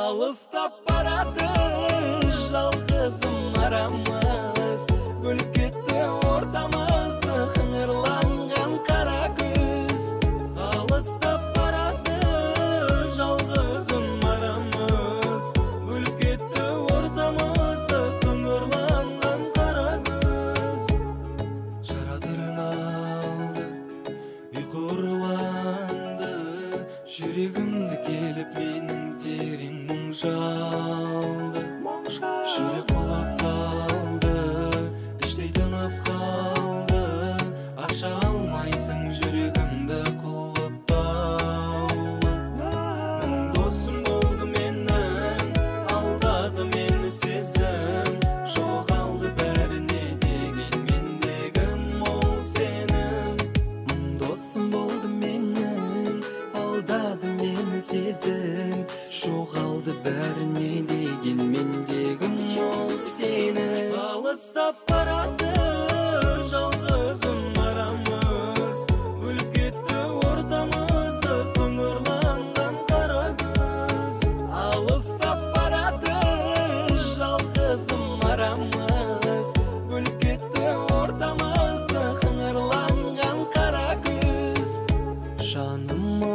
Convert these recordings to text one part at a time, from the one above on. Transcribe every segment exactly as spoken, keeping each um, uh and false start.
Алыстап барады жалғызым арамыз, бөліп кетті ортамызды қыңырланған қара күз. Алыстап барады жалғызым арамыз, бөліп кетті ортамызды қыңырланған қара күз. Жарадырын алды, ұйқы ұрланды, жүрегімді келіп менің терең мұң жалды. Жүрек болып қалды, іштей тынып қалды, аша алмайсың жүрегімді құлыптаулы. Мың досым болды менің, алдады мені сезім, жоғалды бәріне деген мендегім ол сенім. Мың досым болды менің, алдады мені сезім, жоғалды бәріне деген мендегім ол сенім. Алыстап барады жалғызым арамыз, бөліп кетті ортамызды қыңырланған қара күз. Алыстап барады жалғызым арамыз, бөліп кетті ортамызды қыңырланған қара күз. Жаныма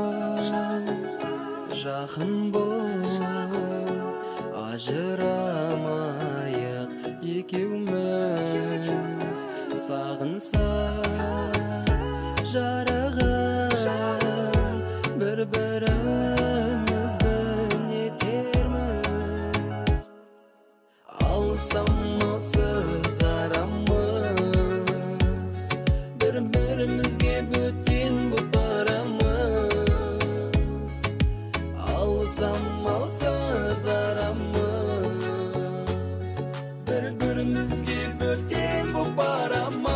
жақын бол, ажырамайық екеуміз. Сағынсақ жарығым, бір-бірімізді нетерміз. Алсам алсыз арамыз, бір-бірімізге бөтен боп барамыз. Алсам алсыз арамыз, бір-бірімізге бөтен боп барамыз.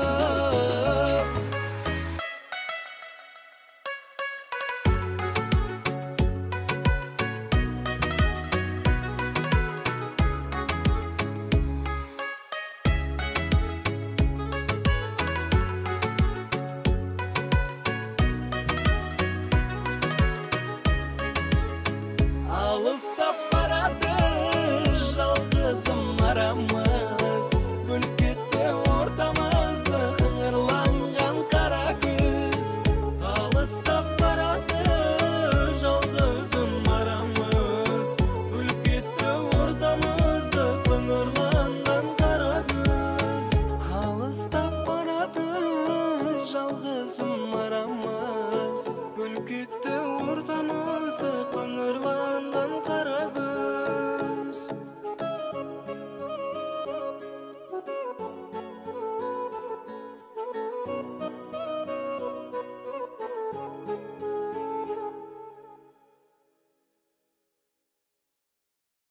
Алыстап барады жалғызым арамыз, бөліп кетті ортамызды қыңырланған қара күз. Алыстап барады жалғызым арамыз, бөліп кетті ортамызды қыңырланған қара күз. Алыстап барады жалғызым арамыз, бөліп кетті ортамызды қыңырланған